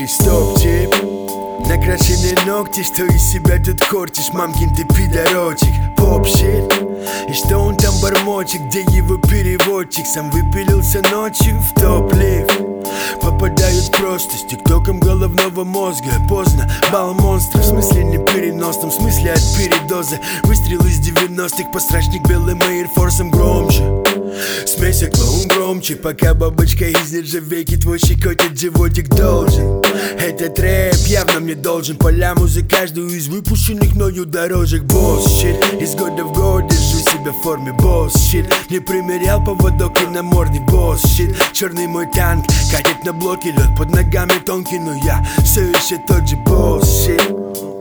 Эй, стоп, тип. Накрашенные ногти, что из себя тут корчишь? Мамкин ты пидорочек, поп-щит. И что он там бормочет, где его переводчик? Сам выпилился ночью в топ-лифт. Попадают просто с тиктоком головного мозга. Поздно, бал монстра, в смысле не переносном, в смысле от передоза. Выстрел из 90-х, пострашник белым эйрфорсом громче. Смейся, клоун громче, пока бабочка из нержавейки твой щекотит животик должен. Этот рэп явно мне должен поля музы каждую из выпущенных мною дорожек. Босс, щит, из года в год держу себя в форме. Босс, щит, не примерял поводок и намордник. Босс, щит, черный мой танк катит на блоке, лед под ногами тонкий, но я все еще тот же босс, щит.